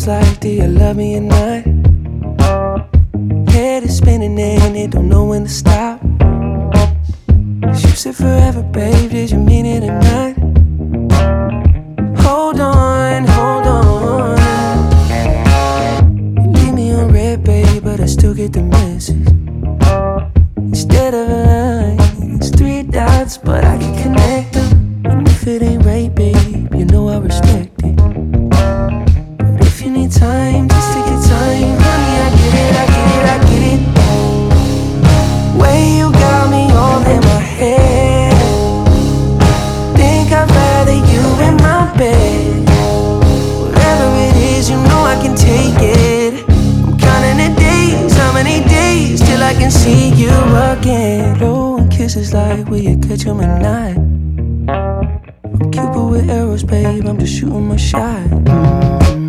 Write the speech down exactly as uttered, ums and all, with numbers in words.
feels like, do you love me or not? Head is spinning and it don't know when to stop. You said forever, babe, did you mean it or not? Hold on, hold on. You leave me on red, babe, but I still get the message. Instead of a line, it's three dots, but I can connect them. And if it ain't right, babe, you know I respect it. But if you need time, just take your time. Honey, I get it, I get it, I get it. Way you got me all in my head. Think I'd rather you in my bed. Whatever it is, you know I can take it. I'm counting the days, how many days till I can see you again. Blowing kisses like, will you catch 'em or not? I'm Cupid with arrows, babe, I'm just shooting my shot. mm-hmm.